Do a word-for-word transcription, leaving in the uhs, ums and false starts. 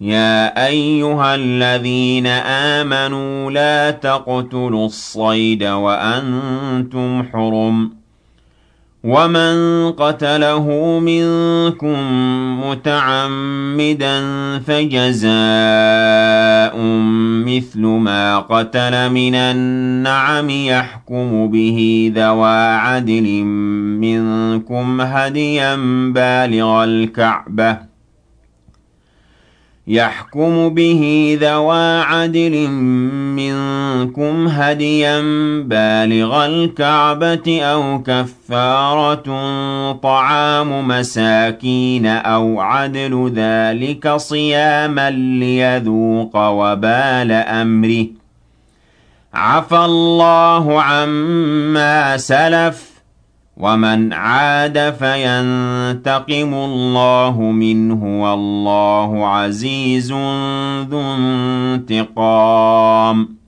يا أيها الذين آمنوا لا تقتلوا الصيد وأنتم حرم ومن قتله منكم متعمدا فجزاء مثل ما قتل من النعم يحكم به ذوى عدل منكم هديا بالغ الكعبة يحكم به ذوى عدل منكم هديا بالغ الكعبة أو كفارة طعام مساكين أو عدل ذلك صياما ليذوق وبال أمره عفى الله عما سلف ومن عاد فينتقم الله منه والله عزيز ذو انتقام